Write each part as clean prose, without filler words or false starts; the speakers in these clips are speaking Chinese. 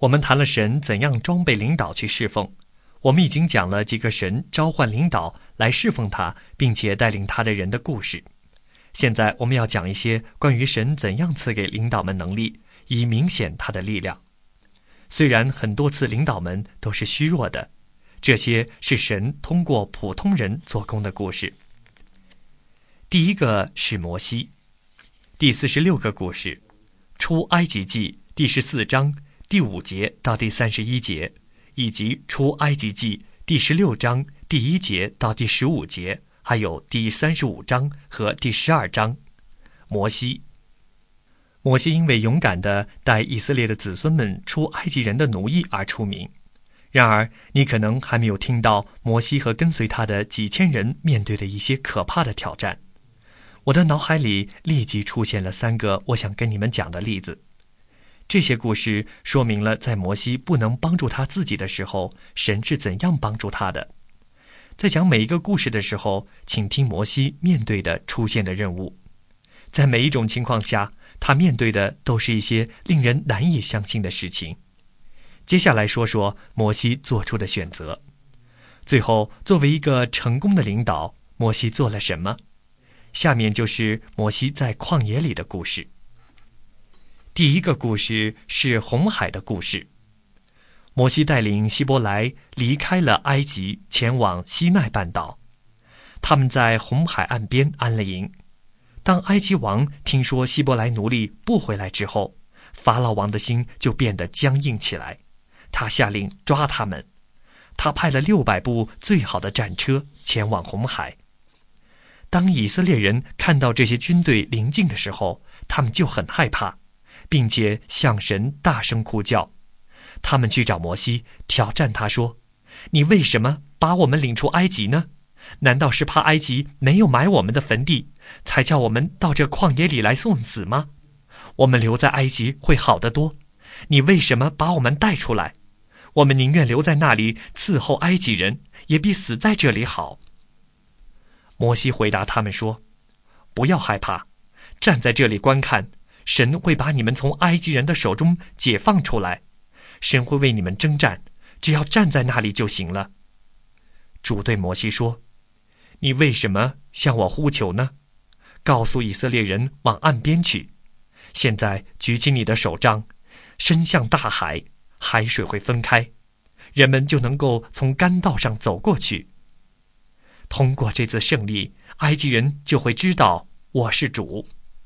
我们谈了神怎样装备领导去侍奉，我们已经讲了几个神召唤领导来侍奉他并且带领他的人的故事。现在我们要讲一些关于神怎样赐给领导们能力，以明显他的力量。虽然很多次领导们都是虚弱的，这些是神通过普通人做工的故事。第一个是摩西，第46个故事，出埃及记第14章第5节到第31节，以及出埃及记第16章第1节到第15节，还有第35章和第12章。摩西因为勇敢地带以色列的子孙们出埃及人的奴役而出名。然而你可能还没有听到摩西和跟随他的几千人面对的一些可怕的挑战。我的脑海里立即出现了3个我想跟你们讲的例子。这些故事说明了在摩西不能帮助他自己的时候，神是怎样帮助他的。在讲每一个故事的时候，请听摩西面对的出现的任务。在每一种情况下，他面对的都是一些令人难以相信的事情。接下来说说摩西做出的选择。最后，作为一个成功的领导，摩西做了什么？下面就是摩西在旷野里的故事。第一个故事是红海的故事。摩西带领希伯来离开了埃及，前往西奈半岛。他们在红海岸边安了营。当埃及王听说希伯来奴隶不回来之后，法老王的心就变得僵硬起来。他下令抓他们。他派了600部最好的战车前往红海。当以色列人看到这些军队临近的时候，他们就很害怕，并且向神大声呼叫。他们去找摩西，挑战他说：你为什么把我们领出埃及呢？难道是怕埃及没有埋我们的坟地，才叫我们到这旷野里来送死吗？我们留在埃及会好得多，你为什么把我们带出来？我们宁愿留在那里伺候埃及人，也比死在这里好。摩西回答他们说：不要害怕，站在这里观看，神会把你们从埃及人的手中解放出来。神会为你们征战，只要站在那里就行了。主对摩西说：你为什么向我呼求呢？告诉以色列人往岸边去。现在举起你的手杖，伸向大海，海水会分开，人们就能够从干道上走过去。通过这次胜利，埃及人就会知道我是主。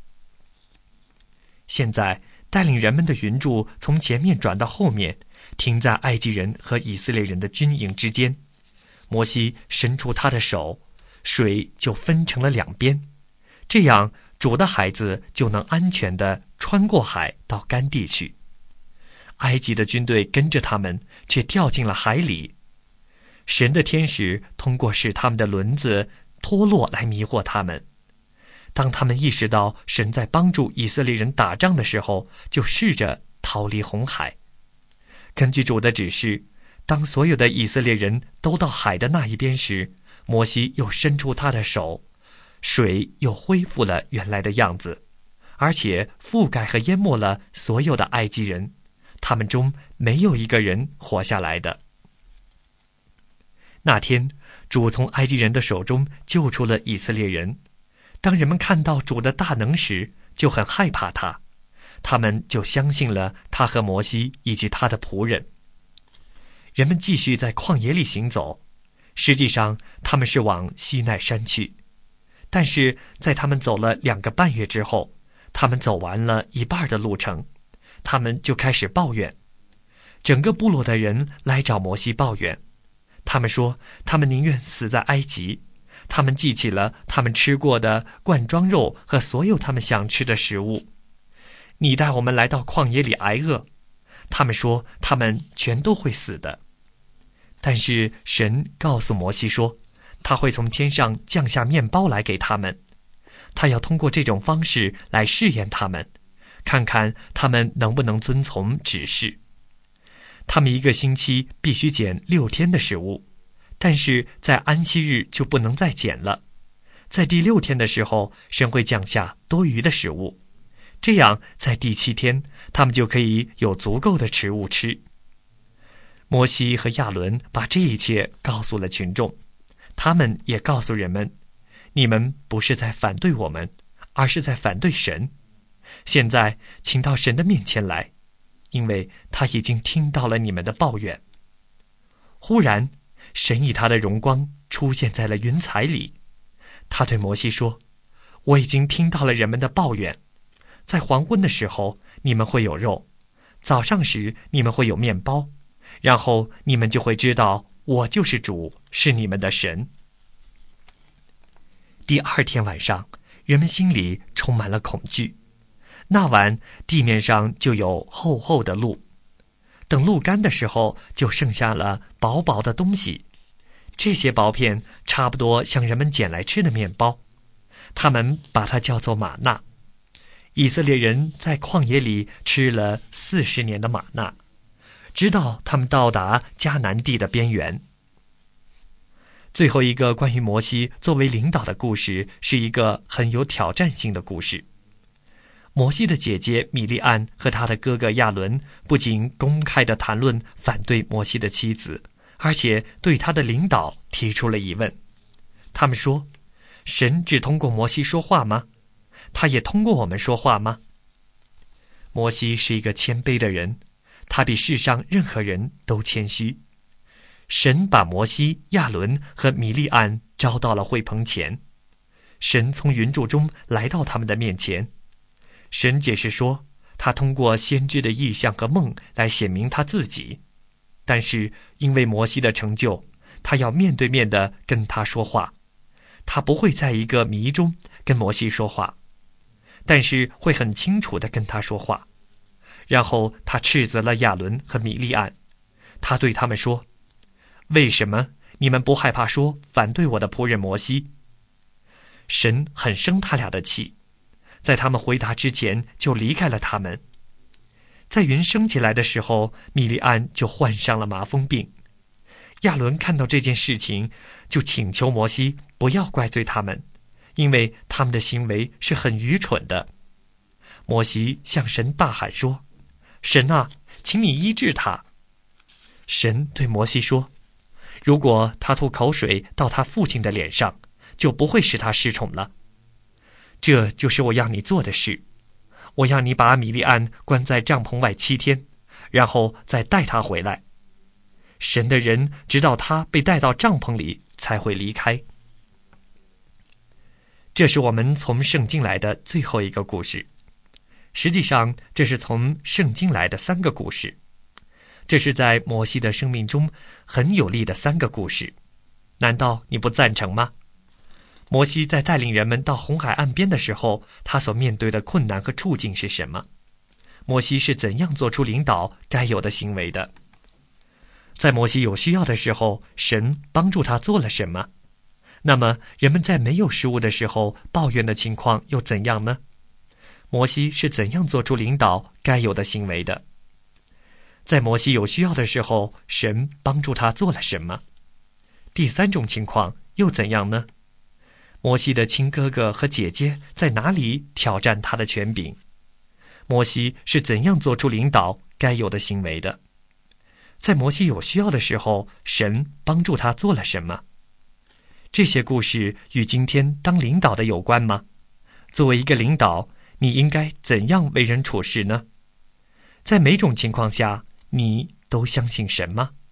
现在带领人们的云柱从前面转到后面，停在埃及人和以色列人的军营之间。摩西伸出他的手，水就分成了2边，这样主的孩子就能安全地穿过海到干地去。埃及的军队跟着他们，却掉进了海里。神的天使通过使他们的轮子脱落来迷惑他们。当他们意识到神在帮助以色列人打仗的时候，就试着逃离红海。根据主的指示，当所有的以色列人都到海的那一边时，摩西又伸出他的手，水又恢复了原来的样子，而且覆盖和淹没了所有的埃及人，他们中没有一个人活下来的。那天，主从埃及人的手中救出了以色列人。当人们看到主的大能时，就很害怕他，他们就相信了他和摩西以及他的仆人。人们继续在旷野里行走，实际上他们是往西奈山去。但是在他们走了2个半月之后，他们走完了一半的路程，他们就开始抱怨。整个部落的人来找摩西抱怨，他们说他们宁愿死在埃及。他们记起了他们吃过的罐装肉和所有他们想吃的食物。你带我们来到旷野里挨饿，他们说他们全都会死的。但是神告诉摩西说，他会从天上降下面包来给他们，他要通过这种方式来试验他们，看看他们能不能遵从指示。他们1个星期必须捡6天的食物，但是在安息日就不能再捡了。在第6天的时候，神会降下多余的食物， 这样在第7天他们就可以有足够的食物吃。摩西和亚伦把这一切告诉了群众，他们也告诉人们，你们不是在反对我们，而是在反对神。现在请到神的面前来，因为他已经听到了你们的抱怨。忽然神以他的荣光出现在了云彩里，他对摩西说，我已经听到了人们的抱怨，在黄昏的时候你们会有肉，早上时你们会有面包，然后你们就会知道我就是主，是你们的神。第2天晚上，人们心里充满了恐惧。那晚地面上就有厚厚的露，等露干的时候就剩下了薄薄的东西，这些薄片差不多像人们捡来吃的面包，他们把它叫做玛纳。以色列人在旷野里吃了40年的玛纳，直到他们到达迦南地的边缘。最后一个关于摩西作为领导的故事，是一个很有挑战性的故事。摩西的姐姐米利暗和他的哥哥亚伦不仅公开地谈论反对摩西的妻子，而且对他的领导提出了疑问。他们说，神只通过摩西说话吗？他也通过我们说话吗？摩西是一个谦卑的人，他比世上任何人都谦虚。神把摩西、亚伦和米利暗招到了会棚前，神从云柱中来到他们的面前。神解释说，他通过先知的异象和梦来显明他自己，但是因为摩西的成就，他要面对面地跟他说话，他不会在一个谜中跟摩西说话，但是会很清楚地跟他说话。然后他斥责了亚伦和米利暗，他对他们说，为什么你们不害怕说反对我的仆人摩西？神很生他俩的气，在他们回答之前就离开了他们。在云升起来的时候，米利暗就患上了麻风病。亚伦看到这件事情，就请求摩西不要怪罪他们，因为他们的行为是很愚蠢的。摩西向神大喊说，神啊，请你医治他。神对摩西说，如果他吐口水到他父亲的脸上，就不会使他失宠了。这就是我要你做的事，我要你把米利暗关在帐篷外7天，然后再带他回来。神的人直到他被带到帐篷里才会离开。这是我们从圣经来的最后一个故事，实际上这是从圣经来的3个故事，这是在摩西的生命中很有利的3个故事，难道你不赞成吗？摩西在带领人们到红海岸边的时候，他所面对的困难和处境是什么？摩西是怎样做出领导该有的行为的？在摩西有需要的时候，神帮助他做了什么？那么人们在没有食物的时候抱怨的情况又怎样呢？摩西是怎样做出领导该有的行为的？在摩西有需要的时候，神帮助他做了什么？第3种情况又怎样呢？摩西的亲哥哥和姐姐在哪里挑战他的权柄？摩西是怎样做出领导该有的行为的？在摩西有需要的时候，神帮助他做了什么？这些故事与今天当领导的有关吗？作为一个领导，你应该怎样为人处事呢？在每种情况下，你都相信神吗？